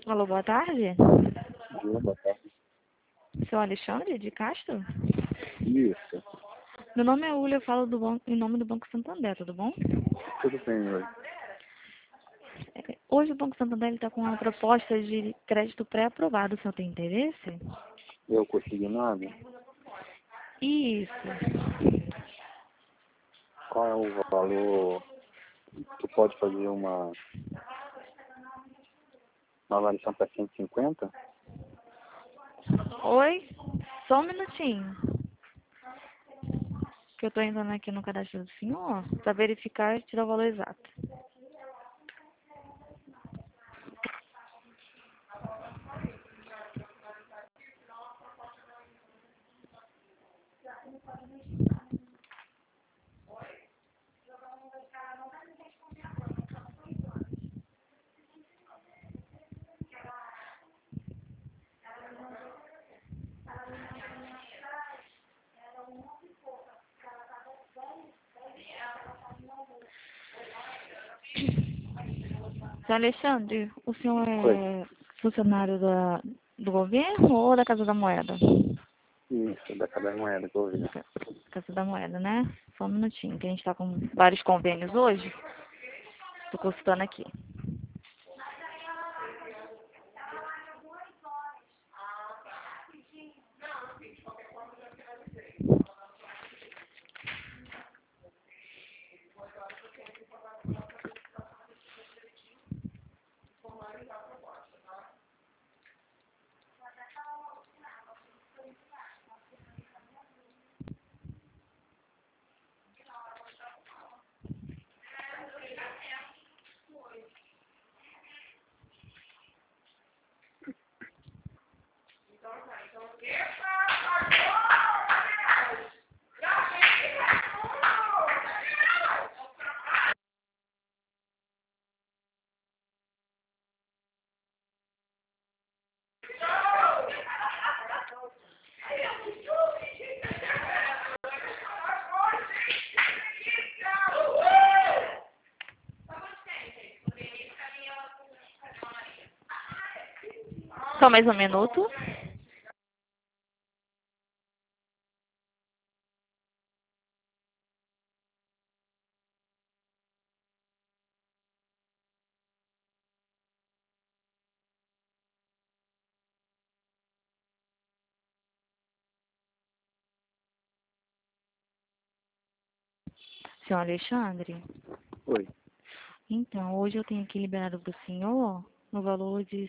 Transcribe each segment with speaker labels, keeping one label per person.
Speaker 1: Alô, boa tarde.
Speaker 2: Boa tarde.
Speaker 1: Seu Alexandre de Castro?
Speaker 2: Isso,
Speaker 1: Meu nome é Uli, eu falo em nome do Banco Santander, tudo bom?
Speaker 2: tudo bem hoje.
Speaker 1: Hoje o Banco Santander está com uma proposta de crédito pré-aprovado. O senhor tem interesse?
Speaker 2: Eu consegui nada?
Speaker 1: Isso.
Speaker 2: Qual é o valor? Tu pode fazer uma avaliação para 150?
Speaker 1: Oi? Só um minutinho. Que eu estou entrando aqui no cadastro do senhor para verificar e tirar o valor exato. Seu Alexandre, o senhor
Speaker 2: Oi.
Speaker 1: é funcionário do governo ou da Casa da Moeda?
Speaker 2: Isso, da cada moeda que eu vi.
Speaker 1: Casa da Moeda, né? Só um minutinho, que a gente está com vários convênios hoje. Estou consultando aqui. Só mais um minuto. Senhor Alexandre,
Speaker 2: Oi.
Speaker 1: então, hoje eu tenho aqui liberado para o senhor no valor de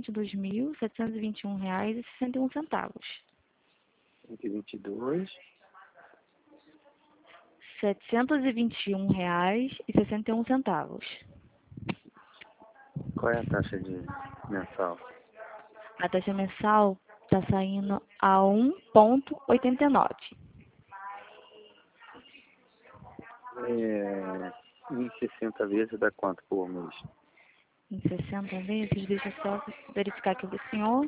Speaker 1: R$ 122.721,61.
Speaker 2: 122.
Speaker 1: R$ 721,61.
Speaker 2: Qual é a taxa de mensal?
Speaker 1: A taxa mensal está saindo a 1,89.
Speaker 2: Em 60 vezes dá quanto por mês?
Speaker 1: Em 60 vezes, deixa eu só verificar aqui para o senhor.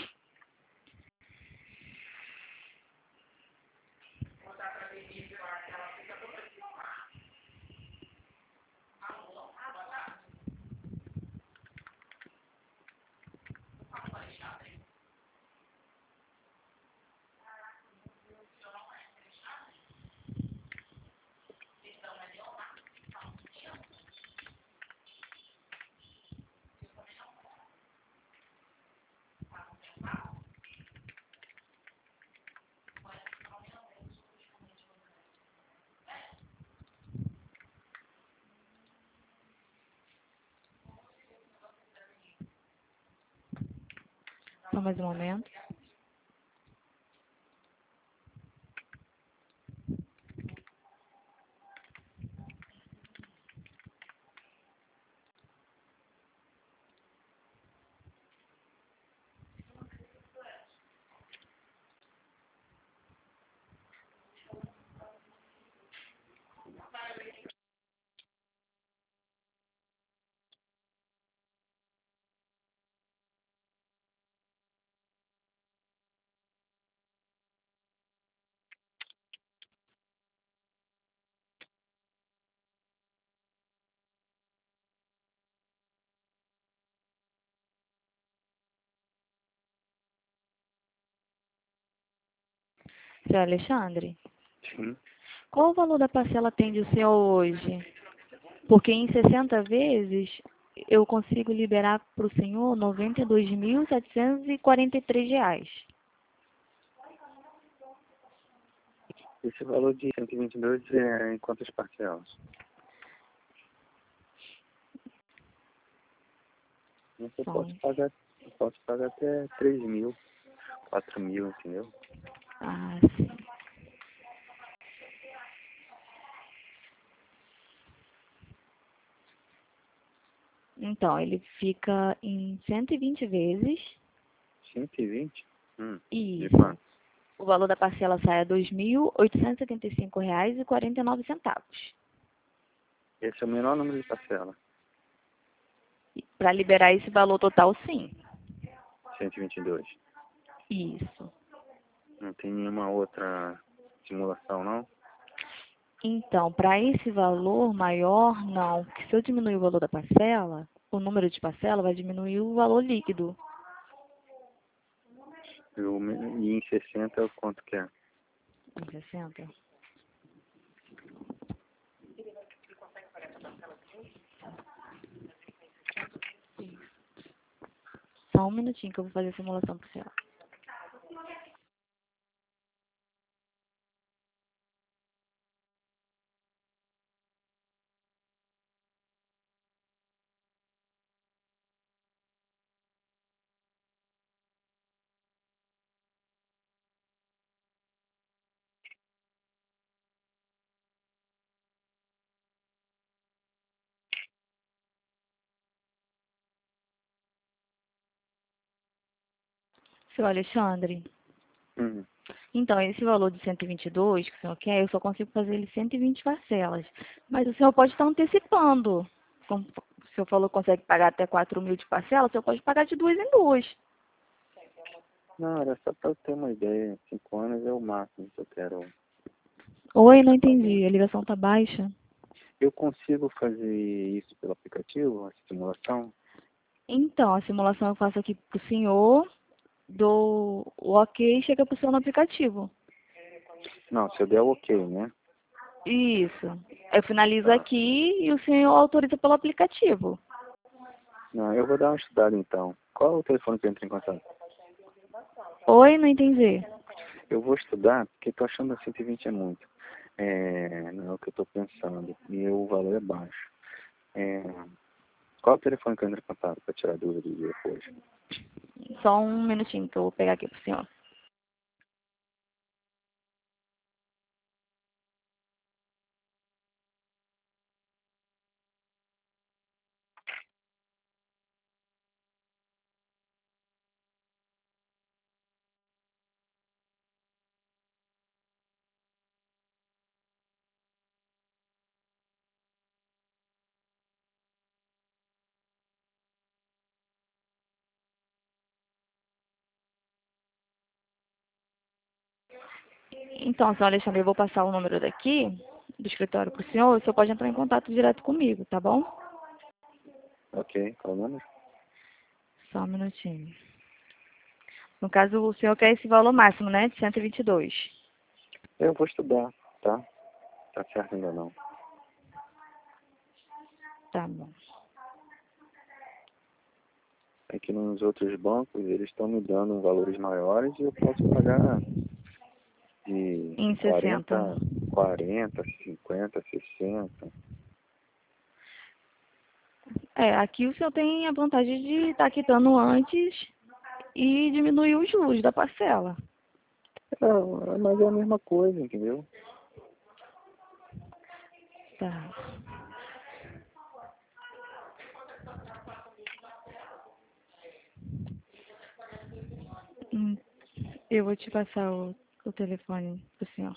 Speaker 1: Só mais um momento. Seu Alexandre,
Speaker 2: Sim.
Speaker 1: qual o valor da parcela atende o senhor hoje? Porque em 60 vezes eu consigo liberar para o senhor R$ 92.743.
Speaker 2: Esse valor de 122 é em quantas parcelas? Eu
Speaker 1: São,
Speaker 2: posso pagar até 3 mil, 4 mil, entendeu?
Speaker 1: sim. Então, ele fica em 120 vezes
Speaker 2: 120?
Speaker 1: e
Speaker 2: De quanto?
Speaker 1: o valor da parcela sai a R$ 2.875,49.
Speaker 2: Esse é o menor número de parcela.
Speaker 1: Para liberar esse valor total, sim.
Speaker 2: 122.
Speaker 1: Isso.
Speaker 2: Não tem nenhuma outra simulação, não?
Speaker 1: Então, para esse valor maior, não. Porque se eu diminuir o valor da parcela, o número de parcela vai diminuir o valor líquido.
Speaker 2: E em 60, quanto que é?
Speaker 1: Em 60. Só um minutinho que eu vou fazer a simulação para o senhor. Seu Alexandre,
Speaker 2: Hum.
Speaker 1: então, esse valor de 122 que o senhor quer, eu só consigo fazer ele 120 parcelas. Mas o senhor pode estar antecipando. Como o senhor falou que consegue pagar até 4 mil de parcela, o senhor pode pagar de duas em duas.
Speaker 2: Não, era só para eu ter uma ideia. 5 anos é o máximo que eu quero.
Speaker 1: Oi, não entendi. A ligação tá baixa.
Speaker 2: Eu consigo fazer isso pelo aplicativo, a simulação?
Speaker 1: Então, a simulação eu faço aqui pro senhor, dou o ok e chega pro senhor no aplicativo.
Speaker 2: Não, se eu der o ok, né?
Speaker 1: Isso. Eu finalizo
Speaker 2: Tá.
Speaker 1: aqui e o senhor autoriza pelo aplicativo.
Speaker 2: Não, eu vou dar uma estudada então. Qual é o telefone que eu entro em contato?
Speaker 1: Oi, não entendi.
Speaker 2: Eu vou estudar porque estou achando que 120 é muito. Não é o que eu estou pensando. E o valor é baixo. Qual é o telefone que eu entro em contato para tirar dúvida depois?
Speaker 1: Só um minutinho que eu vou pegar aqui pro senhor. Então, senhor Alexandre, eu vou passar o número daqui, do escritório pro senhor, o senhor pode entrar em contato direto comigo, tá bom?
Speaker 2: Ok, qual é o número?
Speaker 1: Só um minutinho. No caso, o senhor quer esse valor máximo, né, de 122.
Speaker 2: Eu vou estudar, tá? Tá certo ainda não.
Speaker 1: Tá bom.
Speaker 2: É que nos outros bancos eles estão me dando valores maiores e eu posso pagar de
Speaker 1: Em 60.
Speaker 2: 40, 50, 60.
Speaker 1: Aqui o senhor tem a vantagem de estar quitando antes e diminuir os juros da parcela.
Speaker 2: Mas é a mesma coisa, entendeu?
Speaker 1: Tá. Hum, Eu vou te passar o telefone pro senhor.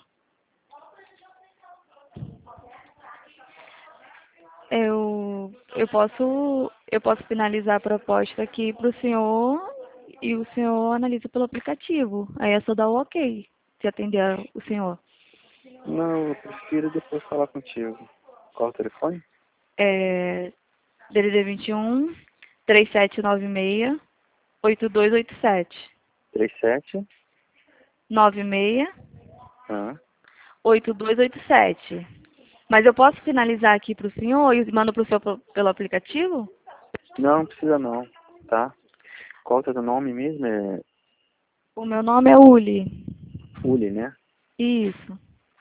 Speaker 1: Eu posso finalizar a proposta aqui pro senhor e o senhor analisa pelo aplicativo. Aí é só dar o ok, se atender o senhor.
Speaker 2: Não, eu prefiro depois falar contigo. Qual o telefone?
Speaker 1: É DDD 21 3796 8287.
Speaker 2: 37
Speaker 1: 96
Speaker 2: Hã?
Speaker 1: 8287. Mas eu posso finalizar aqui para o senhor e mando para o senhor pelo aplicativo?
Speaker 2: Não, não precisa não, tá? Qual é o teu nome mesmo? É
Speaker 1: O meu nome é Uli.
Speaker 2: Uli, né?
Speaker 1: Isso.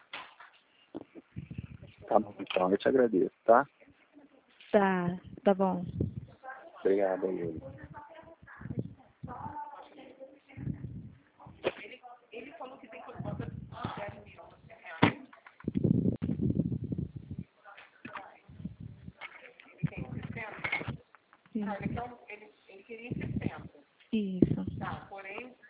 Speaker 2: Tá bom, então, eu te agradeço, tá?
Speaker 1: Tá, tá bom.
Speaker 2: Obrigado aí, Uli.
Speaker 1: Isso. Isso.